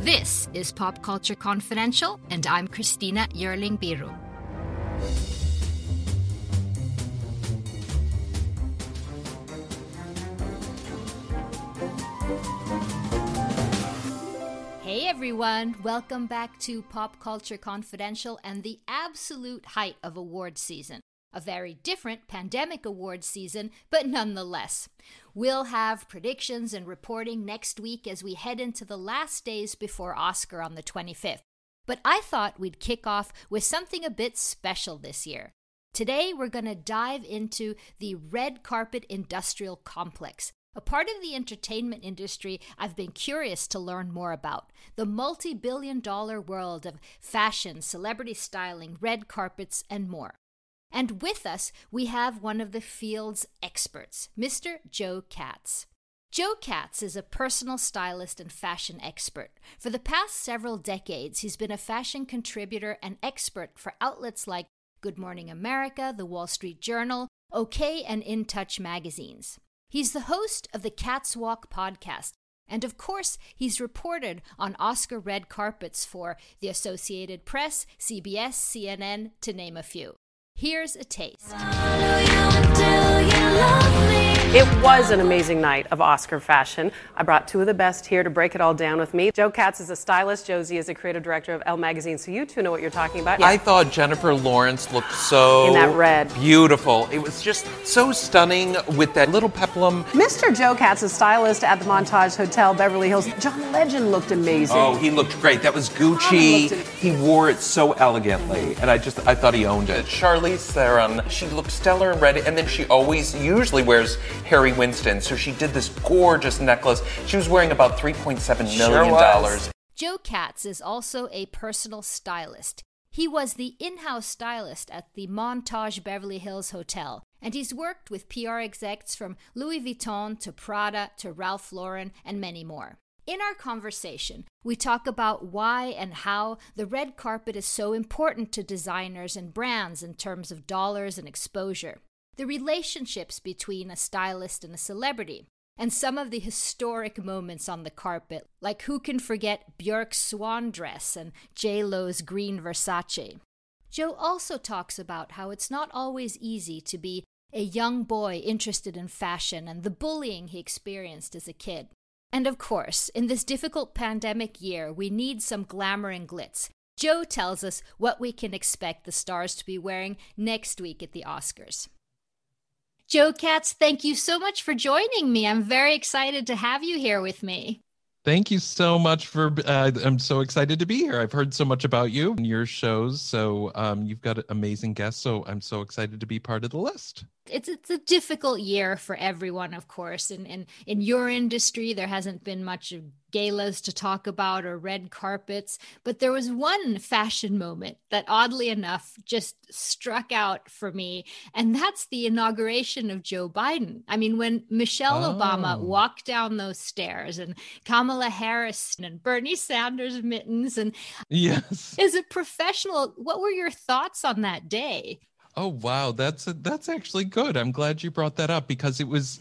This is Pop Culture Confidential, and I'm Christina Yerling Biru. Hey everyone, welcome back to Pop Culture Confidential and the absolute height of award season. A very different pandemic award season, but nonetheless. We'll have predictions and reporting next week as we head into the last days before Oscar on the 25th. But I thought we'd kick off with something a bit special this year. Today we're going to dive into the red carpet industrial complex, a part of the entertainment industry I've been curious to learn more about. The multi-billion-dollar world of fashion, celebrity styling, red carpets, and more. And with us, we have one of the field's experts, Mr. Joe Katz. Joe Katz is a personal stylist and fashion expert. For the past several decades, he's been a fashion contributor and expert for outlets like Good Morning America, The Wall Street Journal, OK, and In Touch magazines. He's the host of the Katz Walk podcast. And of course, he's reported on Oscar red carpets for the Associated Press, CBS, CNN, to name a few. Here's a taste. It was an amazing night of Oscar fashion. I brought two of the best here to break it all down with me. Joe Katz is a stylist. Josie is a creative director of Elle Magazine. So you two know what you're talking about. Yeah. I thought Jennifer Lawrence looked so in that red. Beautiful. It was just so stunning with that little peplum. Mr. Joe Katz is stylist at the Montage Hotel, Beverly Hills. John Legend looked amazing. Oh, he looked great. That was Gucci. He wore it so elegantly, and I thought he owned it. Charlize Theron, she looked stellar and red, and then she usually wears Harry Winston, so she did this gorgeous necklace. She was wearing about $3.7 million. Joe Katz is also a personal stylist. He was the in-house stylist at the Montage Beverly Hills Hotel, and he's worked with PR execs from Louis Vuitton to Prada to Ralph Lauren and many more. In our conversation, we talk about why and how the red carpet is so important to designers and brands in terms of dollars and exposure, the relationships between a stylist and a celebrity, and some of the historic moments on the carpet, like who can forget Björk's swan dress and J-Lo's green Versace. Joe also talks about how it's not always easy to be a young boy interested in fashion and the bullying he experienced as a kid. And of course, in this difficult pandemic year, we need some glamour and glitz. Joe tells us what we can expect the stars to be wearing next week at the Oscars. Joe Katz, thank you so much for joining me. I'm very excited to have you here with me. Thank you so much I'm so excited to be here. I've heard so much about you and your shows, so you've got amazing guests, so I'm so excited to be part of the list. It's a difficult year for everyone, of course. In your industry, there hasn't been much of galas to talk about or red carpets, but there was one fashion moment that oddly enough just struck out for me, and that's the inauguration of Joe Biden. I mean, when Michelle Obama walked down those stairs and Kamala Harris and Bernie Sanders mittens, and yes, as a professional, what were your thoughts on that day? Oh, wow. That's actually good. I'm glad you brought that up because it was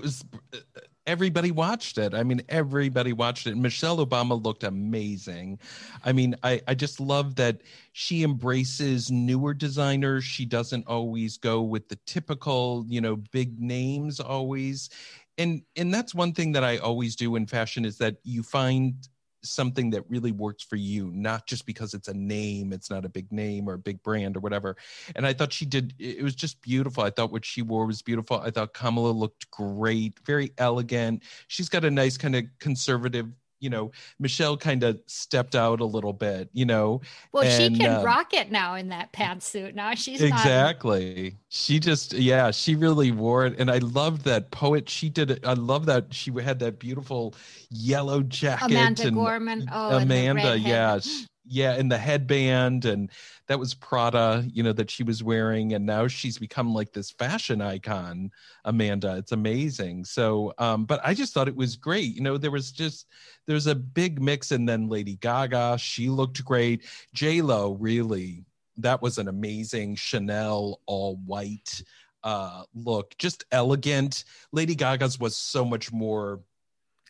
everybody watched it. I mean, everybody watched it. Michelle Obama looked amazing. I mean, I just love that she embraces newer designers. She doesn't always go with the typical, big names always. And that's one thing that I always do in fashion is that you find something that really works for you, not just because it's a name, it's not a big name or a big brand or whatever. And I thought it was just beautiful. I thought what she wore was beautiful. I thought Kamala looked great, very elegant. She's got a nice kind of conservative, Michelle kind of stepped out a little bit, Well, she can rock it now in that pantsuit. Now she's exactly. She just, she really wore it. And I loved that poet. She did it. I love that she had that beautiful yellow jacket. Amanda Gorman. Oh, Amanda, and the headband, and that was Prada, that she was wearing, and now she's become like this fashion icon, Amanda. It's amazing. So, but I just thought it was great. There's a big mix, and then Lady Gaga, she looked great. J-Lo, really, that was an amazing Chanel all white look, just elegant. Lady Gaga's was so much more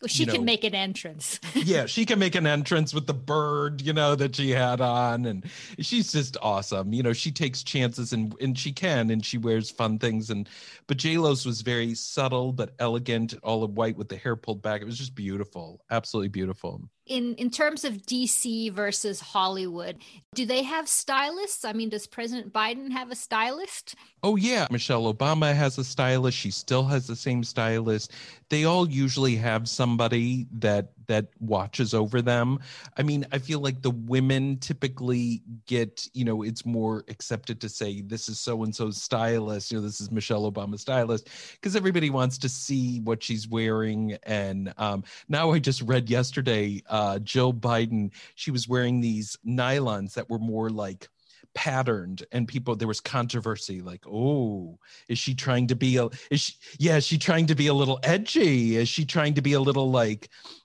Well, she can make an entrance. Yeah, she can make an entrance with the bird, that she had on. And she's just awesome. She takes chances and she wears fun things. But J-Lo's was very subtle, but elegant, all in white with the hair pulled back. It was just beautiful. Absolutely beautiful. In terms of DC versus Hollywood, do they have stylists? I mean, does President Biden have a stylist? Oh, yeah. Michelle Obama has a stylist. She still has the same stylist. They all usually have somebody that watches over them. I mean, I feel like the women typically get, it's more accepted to say, this is so-and-so's stylist, this is Michelle Obama's stylist, because everybody wants to see what she's wearing. And now I just read yesterday, Jill Biden, she was wearing these nylons that were more like patterned, and there was controversy like, oh, is she trying to be is she trying to be a little edgy? Is she trying to be a little like,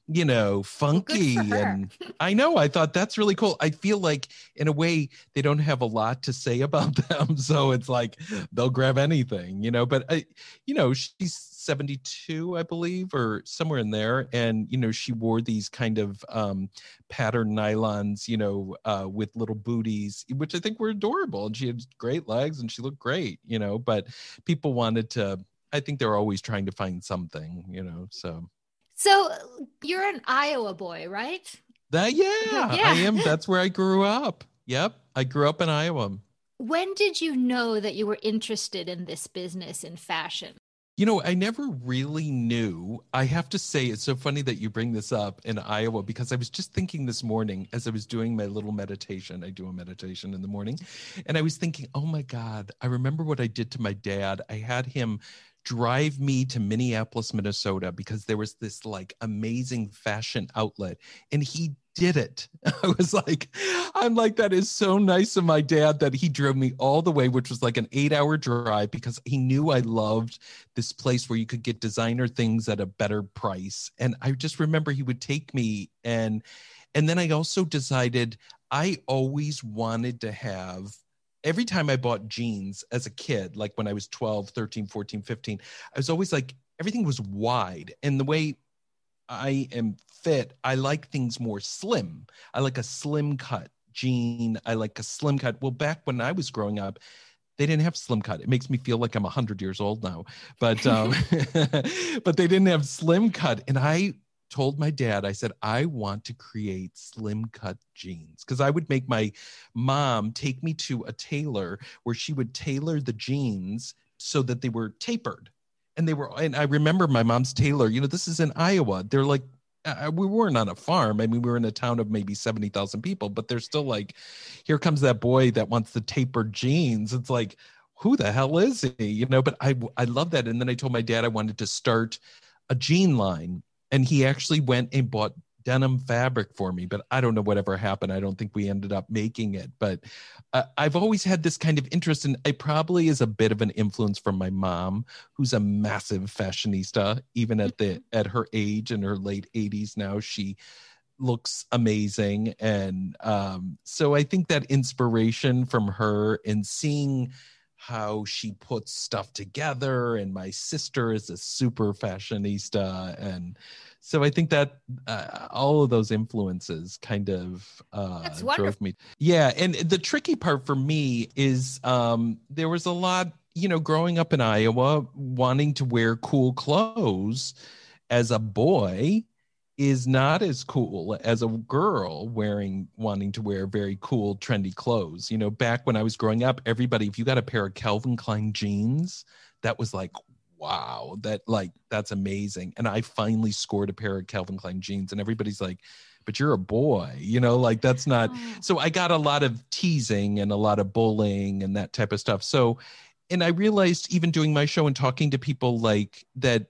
funky? And I know, I thought that's really cool. I feel like in a way they don't have a lot to say about them, so it's like they'll grab anything, but she's 72, I believe, or somewhere in there, and she wore these kind of patterned nylons, with little booties, which I think were adorable, and she had great legs and she looked great, but people wanted to, I think they're always trying to find something, So you're an Iowa boy, right? Yeah, I am. That's where I grew up. Yep. I grew up in Iowa. When did you know that you were interested in this business in fashion? I never really knew. I have to say, it's so funny that you bring this up in Iowa, because I was just thinking this morning as I was doing my little meditation. I do a meditation in the morning. And I was thinking, oh my God, I remember what I did to my dad. I had him drive me to Minneapolis, Minnesota, because there was this like amazing fashion outlet, and he did it. I'm like, that is so nice of my dad that he drove me all the way, which was like an 8-hour drive, because he knew I loved this place where you could get designer things at a better price. And I just remember he would take me, and then I also decided I always wanted to have, every time I bought jeans as a kid, like when I was 12, 13, 14, 15, I was always like, everything was wide. And the way I am fit, I like things more slim. I like a slim cut jean. I like a slim cut. Well, back when I was growing up, they didn't have slim cut. It makes me feel like I'm 100 years old now, but but they didn't have slim cut. And I told my dad, I said, I want to create slim cut jeans, because I would make my mom take me to a tailor where she would tailor the jeans so that they were tapered. And I remember my mom's tailor, this is in Iowa. They're like, we weren't on a farm. I mean, we were in a town of maybe 70,000 people, but they're still like, here comes that boy that wants the tapered jeans. It's like, who the hell is he? But I love that. And then I told my dad I wanted to start a jean line. And he actually went and bought denim fabric for me, but I don't know whatever happened. I don't think we ended up making it, but I've always had this kind of interest, and it probably is a bit of an influence from my mom, who's a massive fashionista, even at her age, in her late 80s now. She looks amazing. And so I think that inspiration from her, and seeing how she puts stuff together, and my sister is a super fashionista, and so I think that all of those influences kind of drove me. Yeah, and the tricky part for me is there was a lot, growing up in Iowa, wanting to wear cool clothes as a boy is not as cool as a girl wanting to wear very cool, trendy clothes. Back when I was growing up, everybody, if you got a pair of Calvin Klein jeans, that was like, wow, that's amazing. And I finally scored a pair of Calvin Klein jeans, and everybody's like, but you're a boy, that's not. So I got a lot of teasing and a lot of bullying and that type of stuff. So, and I realized, even doing my show and talking to people like that,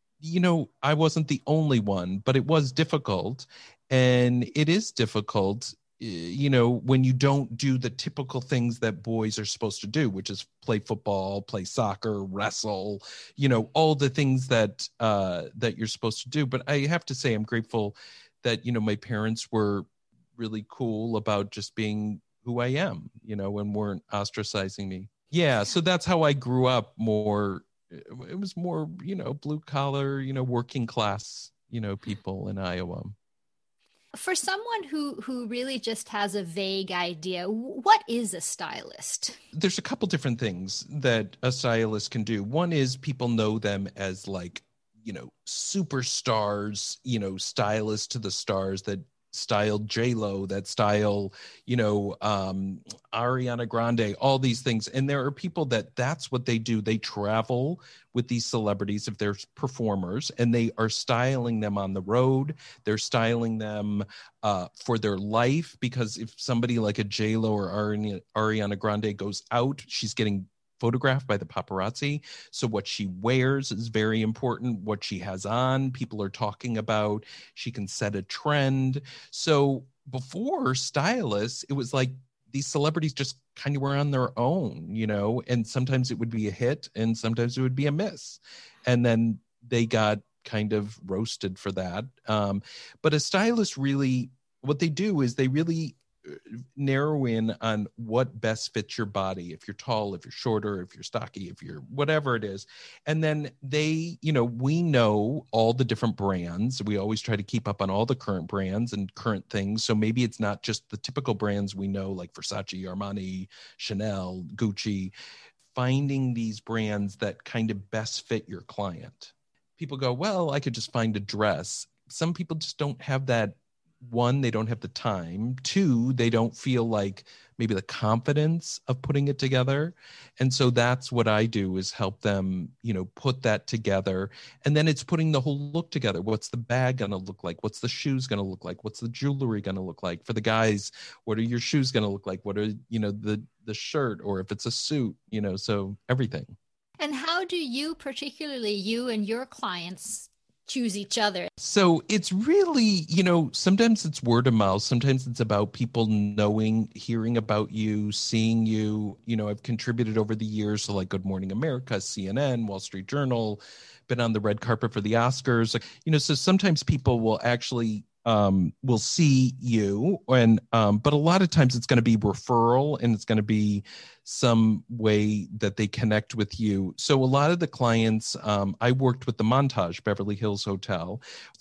I wasn't the only one, but it was difficult. And it is difficult, when you don't do the typical things that boys are supposed to do, which is play football, play soccer, wrestle, all the things that you're supposed to do. But I have to say, I'm grateful that, my parents were really cool about just being who I am, and weren't ostracizing me. Yeah. So that's how I grew up more. It was more, blue collar, working class people in Iowa. For someone who really just has a vague idea, what is a stylist? There's a couple different things that a stylist can do. One is people know them as like, superstars, stylists to the stars that styled J-Lo, that style, Ariana Grande, all these things. And there are people that's what they do. They travel with these celebrities if they're performers, and they are styling them on the road. They're styling them for their life, because if somebody like a J-Lo or Ariana Grande goes out, she's getting photographed by the paparazzi. So what she wears is very important. What she has on, people are talking about. She can set a trend. So before stylists, it was like these celebrities just kind of were on their own, and sometimes it would be a hit and sometimes it would be a miss. And then they got kind of roasted for that. But a stylist really, what they do is they really narrow in on what best fits your body. If you're tall, if you're shorter, if you're stocky, if you're whatever it is. And then they, we know all the different brands. We always try to keep up on all the current brands and current things. So maybe it's not just the typical brands we know, like Versace, Armani, Chanel, Gucci. Finding these brands that kind of best fit your client. People go, well, I could just find a dress. Some people just don't have that. One, they don't have the time. Two, they don't feel like maybe the confidence of putting it together. And so that's what I do, is help them, put that together. And then it's putting the whole look together. What's the bag going to look like? What's the shoes going to look like? What's the jewelry going to look like? For the guys, what are your shoes going to look like? What are, the shirt, or if it's a suit, so everything. And how do you, particularly you and your clients, choose each other? So it's really, sometimes it's word of mouth. Sometimes it's about people knowing, hearing about you, seeing you. I've contributed over the years to like Good Morning America, CNN, Wall Street Journal, been on the red carpet for the Oscars. So sometimes people will actually will see you, and but a lot of times it's going to be referral, and it's going to be some way that they connect with you. So a lot of the clients, I worked with the Montage Beverly Hills Hotel.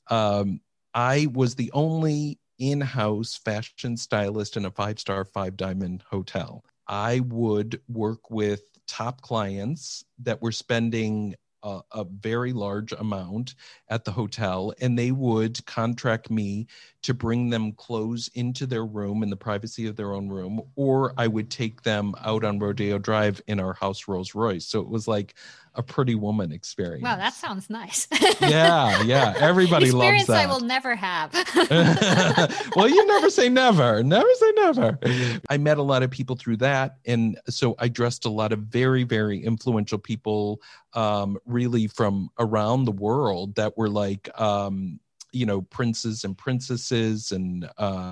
I was the only in-house fashion stylist in a 5-star 5-diamond hotel. I would work with top clients that were spending a very large amount at the hotel, and they would contract me to bring them clothes into their room in the privacy of their own room, or I would take them out on Rodeo Drive in our house Rolls Royce. So it was like a Pretty Woman experience. Wow, that sounds nice. Yeah. Everybody loves that. Experience I will never have. Well, you never say never. Never say never. I met a lot of people through that. And so I dressed a lot of very, very influential people, really from around the world, that were like, princes and princesses and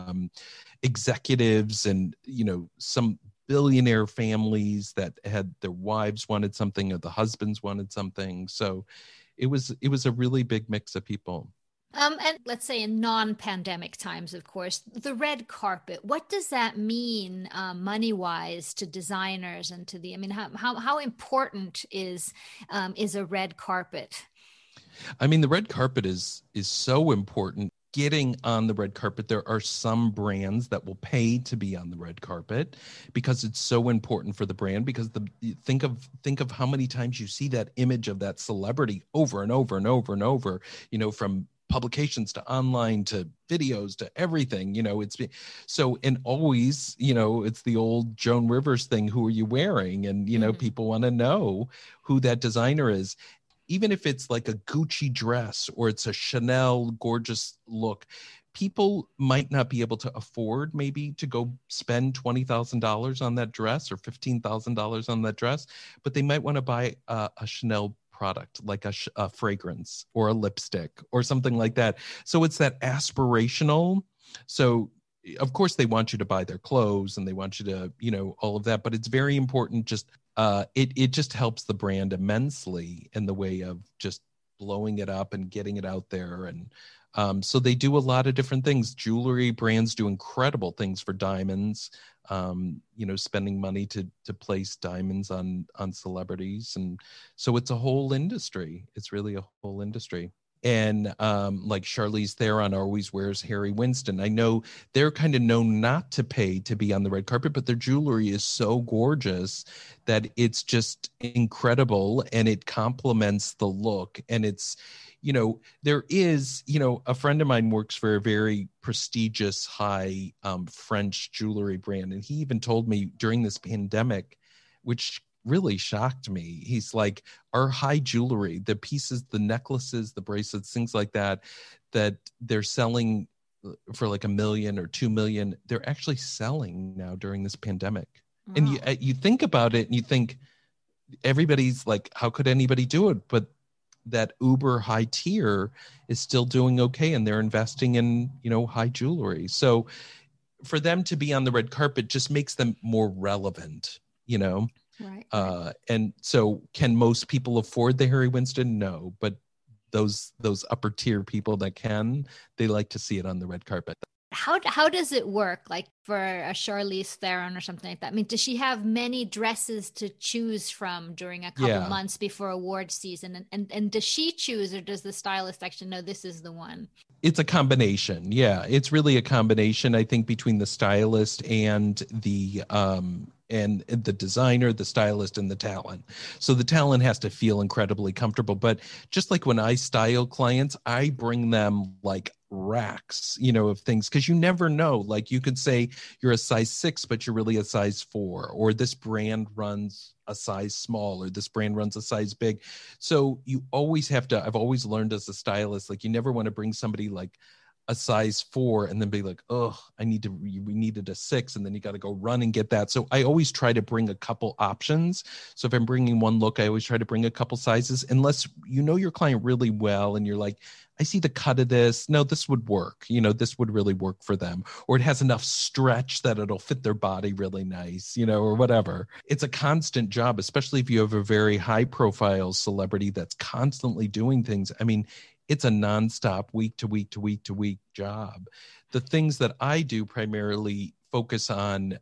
executives, and, some billionaire families that had their wives wanted something or the husbands wanted something. So it was a really big mix of people. And let's say in non-pandemic times, of course, the red carpet, what does that mean money-wise to designers and to how important is a red carpet? The red carpet is so important. Getting on the red carpet, there are some brands that will pay to be on the red carpet because it's so important for the brand. Because think of how many times you see that image of that celebrity over and over and over and over, from publications to online to videos to everything, it's so, and always, it's the old Joan Rivers thing. Who are you wearing? And, people want to know who that designer is. Even if it's like a Gucci dress or it's a Chanel gorgeous look, people might not be able to afford maybe to go spend $20,000 on that dress or $15,000 on that dress, but they might want to buy a Chanel product, like a fragrance or a lipstick or something like that. So it's that aspirational. So of course they want you to buy their clothes and they want you to, all of that, but it's very important. Just it just helps the brand immensely in the way of just blowing it up and getting it out there. And so they do a lot of different things. Jewelry brands do incredible things for diamonds, spending money to place diamonds on celebrities. And so it's a whole industry. It's really a whole industry. And like Charlize Theron always wears Harry Winston. I know they're kind of known not to pay to be on the red carpet, but their jewelry is so gorgeous that it's just incredible, and it complements the look. And it's, there is, a friend of mine works for a very prestigious high French jewelry brand. And he even told me during this pandemic, which really shocked me. He's like, our high jewelry, the pieces, the necklaces, the bracelets, things like that they're selling for like $1 million or $2 million, they're actually selling now during this pandemic. Wow. And you think about it and you think everybody's like, how could anybody do it? But that uber high tier is still doing okay, and they're investing in, high jewelry. So for them to be on the red carpet just makes them more relevant, Right. And so can most people afford the Harry Winston? No, but those upper tier people that can, they like to see it on the red carpet. How does it work? Like for a Charlize Theron or something like that? I mean, does she have many dresses to choose from during a couple months before award season? And does she choose, or does the stylist actually know this is the one? It's a combination. Yeah, it's really a combination, I think, between the stylist and the designer, the stylist, and the talent. So the talent has to feel incredibly comfortable. But just like when I style clients, I bring them like racks, of things, because you never know. Like you could say you're a size 6, but you're really a size 4, or this brand runs a size small, or this brand runs a size big. So you always have to, I've always learned as a stylist, like you never want to bring somebody like a size 4 and then be like, oh, we needed a 6, and then you got to go run and get that. So I always try to bring a couple options. So if I'm bringing one look, I always try to bring a couple sizes, unless you know your client really well and you're like, I see the cut of this. No, this would work. This would really work for them. Or it has enough stretch that it'll fit their body really nice, or whatever. It's a constant job, especially if you have a very high profile celebrity that's constantly doing things. I mean, it's a nonstop week to week to week to week job. The things that I do primarily focus on,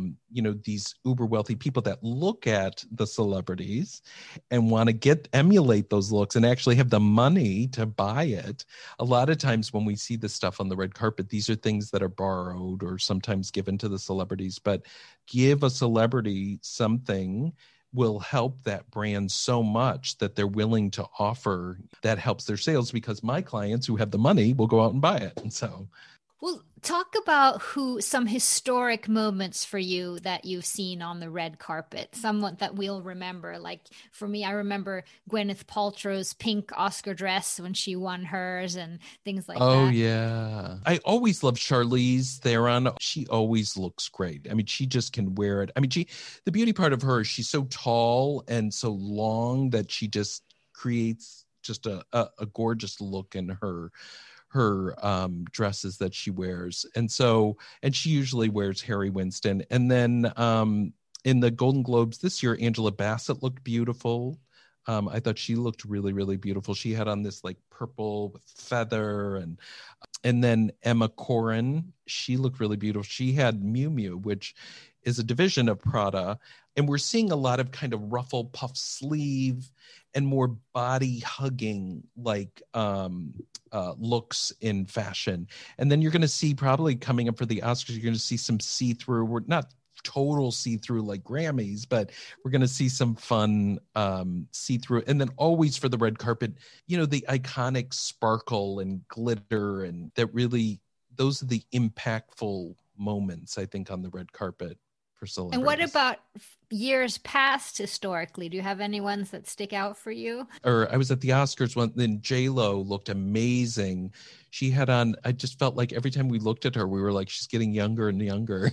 these uber wealthy people that look at the celebrities and want to emulate those looks and actually have the money to buy it. A lot of times when we see this stuff on the red carpet, these are things that are borrowed or sometimes given to the celebrities, but give a celebrity something will help that brand so much that they're willing to offer. That helps their sales, because my clients who have the money will go out and buy it. And so, well, talk about some historic moments for you that you've seen on the red carpet, someone that we'll remember. Like for me, I remember Gwyneth Paltrow's pink Oscar dress when she won hers and things like that. Oh, yeah. I always love Charlize Theron. She always looks great. I mean, she just can wear it. I mean, the beauty part of her is she's so tall and so long that she just creates just a gorgeous look in her dresses that she wears. And she usually wears Harry Winston. And then in the Golden Globes this year, Angela Bassett looked beautiful. I thought she looked really, really beautiful. She had on this like purple with feather, and then Emma Corrin, she looked really beautiful. She had Miu Miu, which is a division of Prada. And we're seeing a lot of kind of ruffle puff sleeve and more body hugging like looks in fashion. And then you're going to see, probably coming up for the Oscars, you're going to see some see-through. We're not total see-through like Grammys, but we're going to see some fun see-through. And then always for the red carpet, the iconic sparkle and glitter, and that really, those are the impactful moments, I think, on the red carpet for celebrities. And what about years past historically? Do you have any ones that stick out for you? Or I was at the Oscars once, then J-Lo looked amazing. She had on, I just felt like every time we looked at her, we were like, she's getting younger and younger.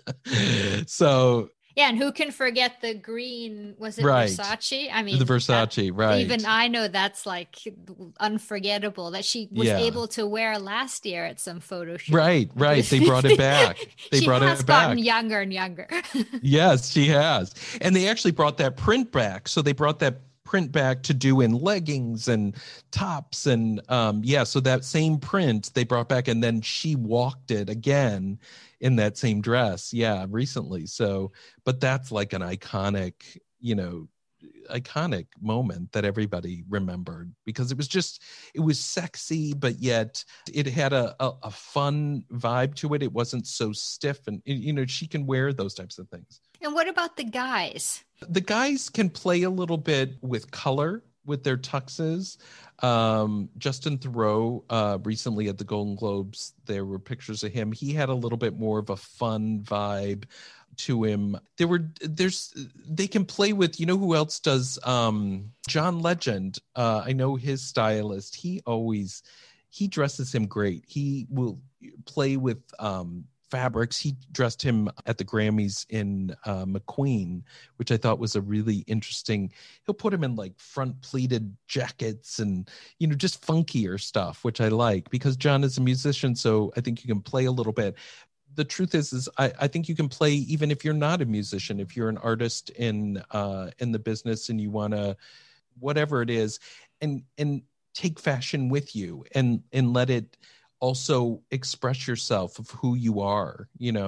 So yeah, and who can forget the green, was it right. Versace? I mean, the Versace, right. Even I know that's like unforgettable that she was able to wear last year at some photo shoot. Right. They brought it back. She has gotten younger and younger. Yes, she has. And they actually brought that print back. So they brought that print back to do in leggings and tops. And so that same print they brought back, and then she walked it again in that same dress recently. So, but that's like an iconic iconic moment that everybody remembered because it was sexy, but yet it had a fun vibe to it. It wasn't so stiff, and she can wear those types of things. And what about the guys? The guys can play a little bit with color with their tuxes. Justin Theroux, recently at the Golden Globes, there were pictures of him. He had a little bit more of a fun vibe to him. They can play with, who else does? John Legend. I know his stylist. He dresses him great. He will play with fabrics. He dressed him at the Grammys in McQueen, which I thought was a really interesting. He'll put him in like front pleated jackets and just funkier stuff, which I like because John is a musician, so I think you can play a little bit. The truth is I think you can play even if you're not a musician. If you're an artist in the business and you want to, whatever it is, and take fashion with you and let it also express yourself of who you are.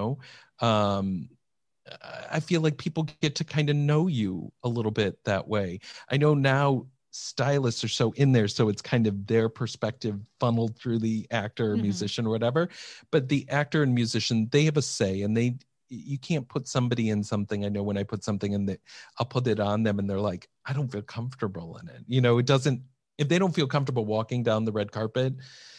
I feel like people get to kind of know you a little bit that way. I know now stylists are so in there, so it's kind of their perspective funneled through the actor or musician or whatever, but the actor and musician, they have a say, and you can't put somebody in something. I know when I put something in I'll put it on them and they're like, I don't feel comfortable in it. It doesn't, if they don't feel comfortable walking down the red carpet,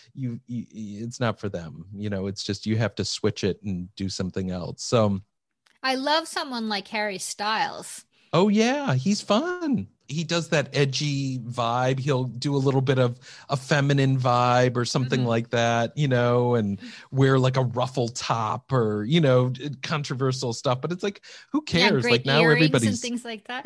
it's not for them. It's just, you have to switch it and do something else. So I love someone like Harry Styles. Oh yeah, he's fun. He does that edgy vibe. He'll do a little bit of a feminine vibe or something like that, and wear like a ruffle top or, controversial stuff. But it's like, who cares? Like now everybody's and things like that.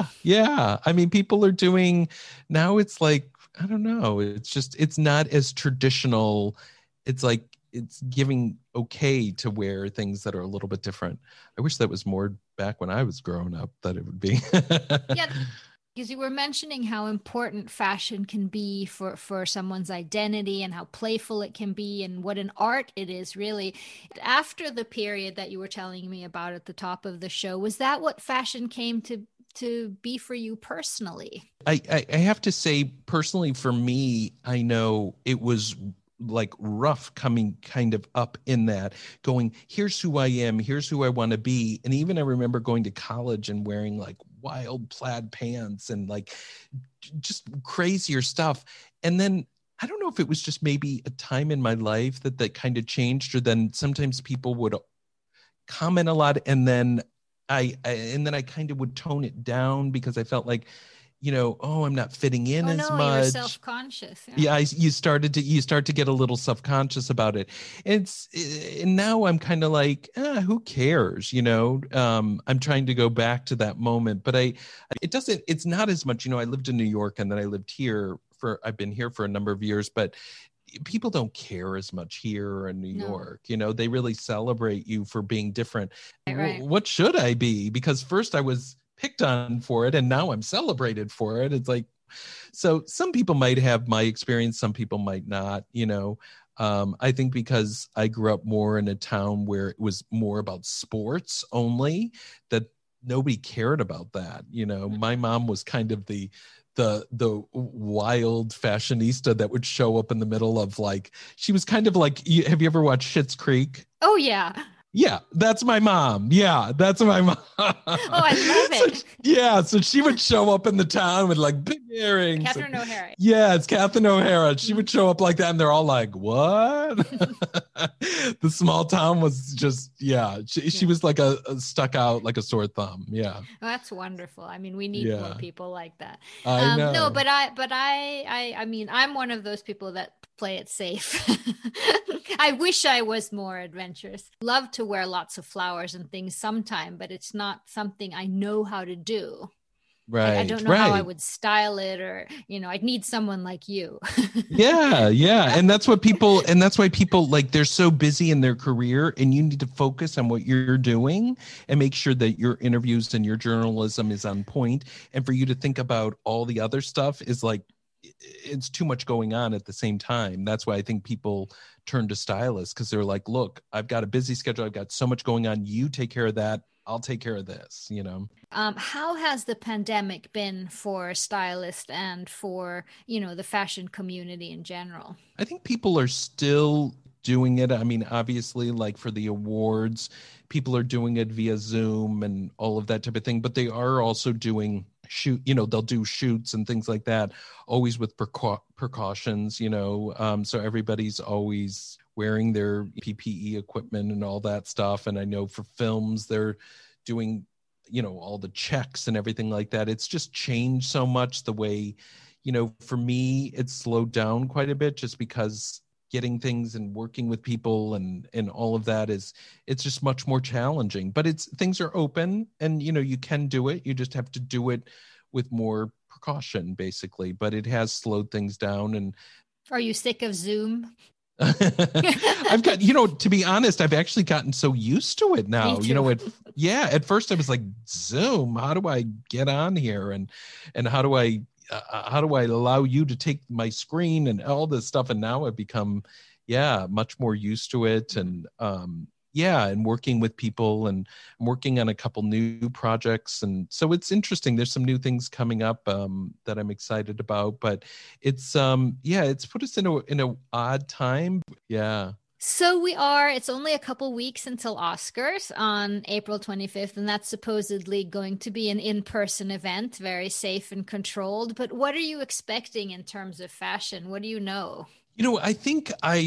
Yeah. I mean, people are doing now. It's like, I don't know. It's not as traditional. It's like, it's giving okay to wear things that are a little bit different. I wish that was more back when I was growing up, that it would be. Yeah, because you were mentioning how important fashion can be for someone's identity and how playful it can be and what an art it is, really. After the period that you were telling me about at the top of the show, was that what fashion came to be for you personally? I have to say, personally, for me, I know it was like rough coming kind of up in that, going, here's who I am, here's who I want to be. And even I remember going to college and wearing like wild plaid pants and like just crazier stuff. And then I don't know if it was just maybe a time in my life that kind of changed, or then sometimes people would comment a lot, and then I kind of would tone it down because I felt like, I'm not fitting in as much. You're self-conscious. Yeah, you start to get a little self-conscious about it. And now I'm kind of like, who cares? I'm trying to go back to that moment, but it's not as much. I lived in New York and then I lived here I've been here for a number of years, but people don't care as much here in New York. They really celebrate you for being different. Right. What should I be? Because first I was picked on for it and now I'm celebrated for it. It's like, so some people might have my experience, some people might not. I think because I grew up more in a town where it was more about sports only, that nobody cared about that. My mom was kind of the wild fashionista that would show up in the middle of, like, she was kind of like, have you ever watched Schitt's Creek? Oh yeah. Yeah, that's my mom. Yeah, that's my mom. Oh, I love it. So she would show up in the town with like big earrings. Catherine O'Hara. Yeah, it's Catherine O'Hara. She would show up like that and they're all like, what? The small town was just, she was like a stuck out like a sore thumb. Yeah. Well, that's wonderful. I mean, we need more people like that. I know. No, but I mean, I'm one of those people that play it safe. I wish I was more adventurous. Love to wear lots of flowers and things sometime, but it's not something I know how to do. Right. I don't know how I would style it, or, I'd need someone like you. Yeah. And that's why people like, they're so busy in their career, and you need to focus on what you're doing and make sure that your interviews and your journalism is on point. And for you to think about all the other stuff is like, it's too much going on at the same time. That's why I think people turn to stylists, because they're like, look, I've got a busy schedule. I've got so much going on. You take care of that. I'll take care of this, you know. How has the pandemic been for stylists and for, the fashion community in general? I think people are still doing it. I mean, obviously, like for the awards, people are doing it via Zoom and all of that type of thing, but they are also doing they'll do shoots and things like that, always with precautions, so everybody's always wearing their PPE equipment and all that stuff. And I know for films, they're doing, all the checks and everything like that. It's just changed so much the way, for me, it's slowed down quite a bit just because getting things and working with people and all of that it's just much more challenging, but things are open and, you can do it. You just have to do it with more precaution basically, but it has slowed things down. And are you sick of Zoom? I've got, to be honest, I've actually gotten so used to it now. At first I was like, Zoom, how do I get on here? And how do I allow you to take my screen and all this stuff? And now I've become, much more used to it. And, and working with people, and I'm working on a couple new projects. And so it's interesting. There's some new things coming up that I'm excited about, but it's put us in a odd time. Yeah. So it's only a couple weeks until Oscars on April 25th, and that's supposedly going to be an in-person event, very safe and controlled. But what are you expecting in terms of fashion? What do you know? I think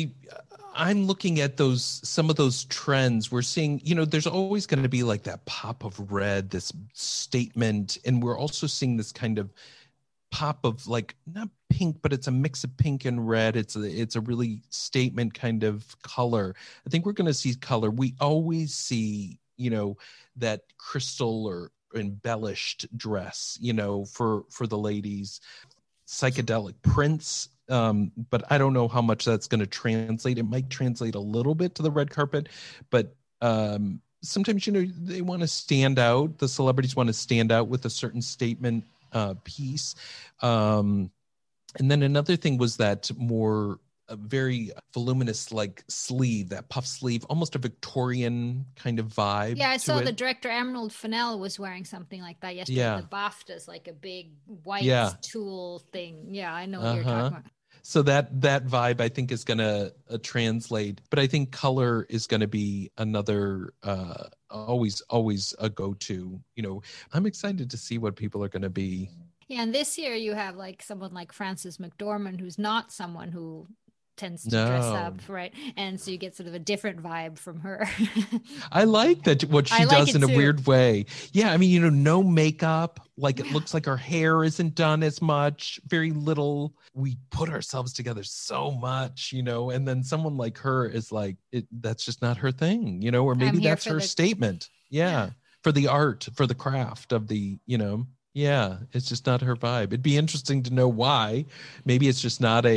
I'm looking at some of those trends. We're seeing, there's always going to be like that pop of red, this statement. And we're also seeing this kind of pop of like, not pink, but it's a mix of pink and red. It's a really statement kind of color. I think we're going to see color. We always see, that crystal or embellished dress, for the ladies, psychedelic prints. But I don't know how much that's going to translate. It might translate a little bit to the red carpet, but sometimes, they want to stand out. The celebrities want to stand out with a certain statement piece. And then another thing was that more very voluminous like sleeve, that puff sleeve, almost a Victorian kind of vibe. Yeah, I saw the director Emerald Fennell was wearing something like that yesterday. Yeah. The BAFTAs, like a big white tulle thing. Yeah, I know what you're talking about. So that vibe I think is going to translate, but I think color is going to be another always a go-to. I'm excited to see what people are going to be. Yeah, and this year you have like someone like Frances McDormand, who's not someone who tends to dress up, right? And so you get sort of a different vibe from her. I like that, what she does in a weird way. Yeah, I mean, no makeup, like it looks like her hair isn't done as much, very little. We put ourselves together so much, and then someone like her is like, that's just not her thing, or maybe that's her statement. Yeah, for the art, for the craft of the, Yeah, it's just not her vibe. It'd be interesting to know why. Maybe it's just not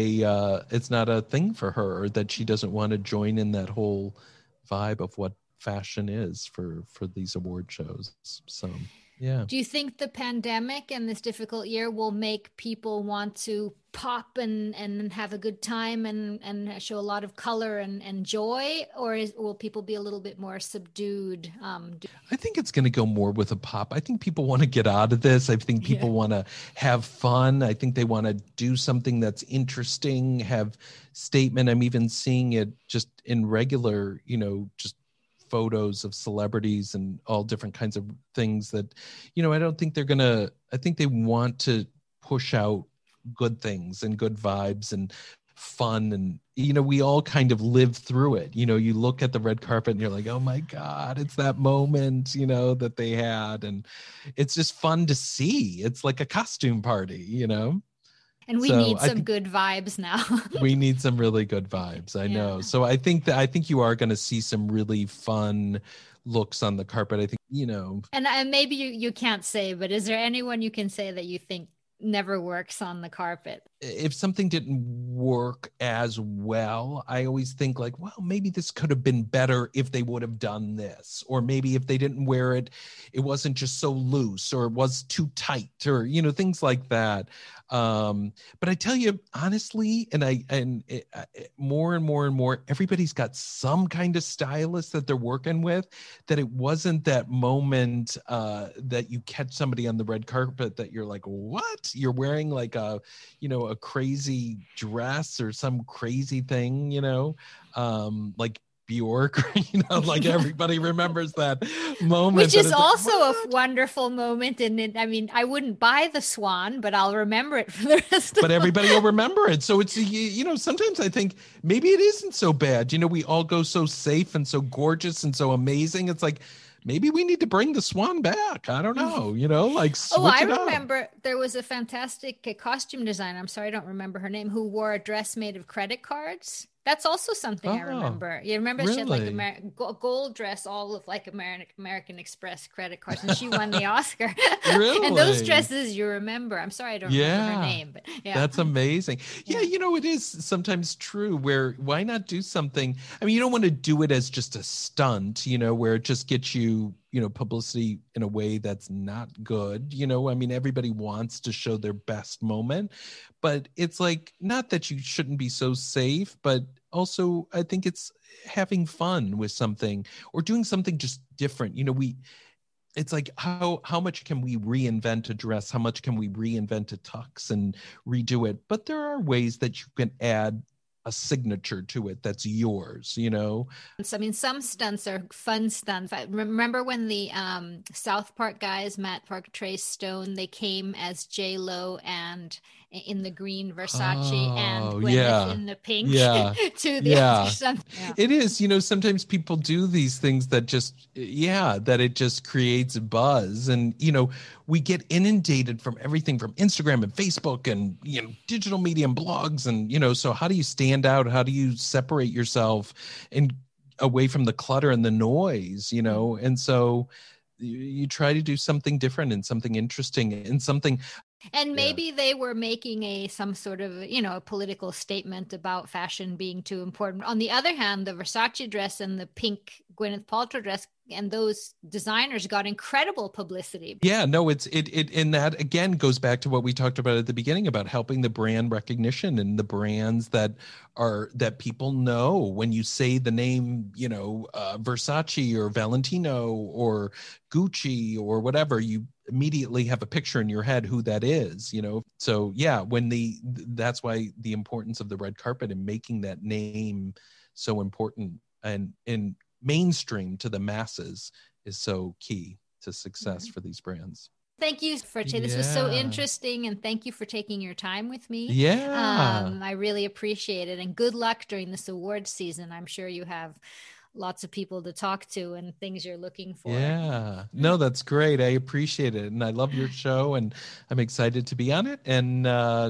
a thing for her, or that she doesn't want to join in that whole vibe of what fashion is for these award shows. So, yeah. Do you think the pandemic and this difficult year will make people want to pop and have a good time and show a lot of color and joy, or will people be a little bit more subdued? I think it's going to go more with a pop. I think people want to get out of this. I think people want to have fun. I think they want to do something that's interesting, have statement. I'm even seeing it just in regular, just photos of celebrities and all different kinds of things that, I don't think I think they want to push out good things and good vibes and fun. And, we all kind of live through it. You look at the red carpet and you're like, oh my God, it's that moment, that they had. And it's just fun to see. It's like a costume party, And we need some good vibes now. We need some really good vibes. I know. So I think you are going to see some really fun looks on the carpet. I think, And maybe you can't say, but is there anyone you can say that you think never works on the carpet. If something didn't work as well, I always think like, well, maybe this could have been better if they would have done this, or maybe if they didn't wear it, it wasn't just so loose, or it was too tight, or, you know, things like that. But I tell you honestly, more and more, everybody's got some kind of stylist that they're working with, that it wasn't that moment that you catch somebody on the red carpet that you're like, what? You're wearing like a crazy dress or some crazy thing, like Bjork, like everybody remembers that moment. Which is also a wonderful moment. And I wouldn't buy the swan, but I'll remember it for the rest of But everybody will remember it. So it's, sometimes I think maybe it isn't so bad. We all go so safe and so gorgeous and so amazing. It's like, maybe we need to bring the swan back. I don't know, like switch I it up. remember there was a fantastic costume designer, I'm sorry I don't remember her name, who wore a dress made of credit cards. That's also something I remember. You remember really? She had like a gold dress, all of like American Express credit cards, and she won the Oscar. Really? And those dresses you remember. I'm sorry I don't remember her name, but yeah. That's amazing. Yeah, it is sometimes true where why not do something? You don't want to do it as just a stunt, where it just gets you, publicity in a way that's not good. Everybody wants to show their best moment, but it's like, not that you shouldn't be so safe, but also I think it's having fun with something or doing something just different. It's like, how much can we reinvent a dress? How much can we reinvent a tux and redo it? But there are ways that you can add a signature to it that's yours, So, some stunts are fun stunts. I remember when the South Park guys, Matt Park, Trace Stone, they came as J-Lo and in the green Versace and Gwyneth in the pink to the other stuff. Yeah. It is, sometimes people do these things that just, that it just creates a buzz. And, we get inundated from everything from Instagram and Facebook and, digital media and blogs. And, so how do you stand out? How do you separate yourself and away from the clutter and the noise, And so you try to do something different and something interesting and something. And maybe they were making some sort of, a political statement about fashion being too important. On the other hand, the Versace dress and the pink Gwyneth Paltrow dress and those designers got incredible publicity. Yeah, no, it and that again goes back to what we talked about at the beginning about helping the brand recognition and the brands that people know when you say the name, Versace or Valentino or Gucci or whatever, you immediately have a picture in your head who that is, So yeah, that's why the importance of the red carpet and making that name so important and mainstream to the masses is so key to success for these brands. Thank you, Ferce. This was so interesting, and thank you for taking your time with me. Yeah. I really appreciate it, and good luck during this awards season. I'm sure you have lots of people to talk to and things you're looking for. Yeah. No, that's great. I appreciate it. And I love your show and I'm excited to be on it. And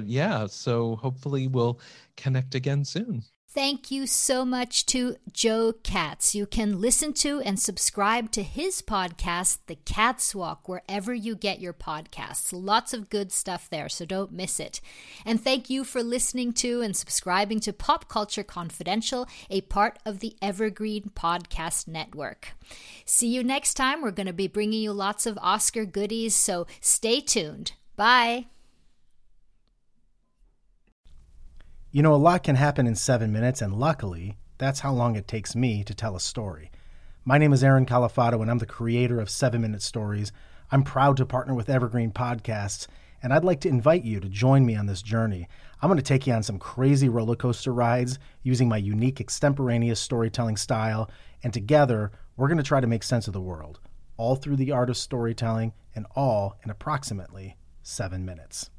so hopefully we'll connect again soon. Thank you so much to Joe Katz. You can listen to and subscribe to his podcast, The Katz Walk, wherever you get your podcasts. Lots of good stuff there, so don't miss it. And thank you for listening to and subscribing to Pop Culture Confidential, a part of the Evergreen Podcast Network. See you next time. We're going to be bringing you lots of Oscar goodies, so stay tuned. Bye. A lot can happen in 7 minutes, and luckily, that's how long it takes me to tell a story. My name is Aaron Califato, and I'm the creator of 7-Minute Stories. I'm proud to partner with Evergreen Podcasts, and I'd like to invite you to join me on this journey. I'm going to take you on some crazy roller coaster rides using my unique extemporaneous storytelling style, and together, we're going to try to make sense of the world, all through the art of storytelling, and all in approximately 7 minutes.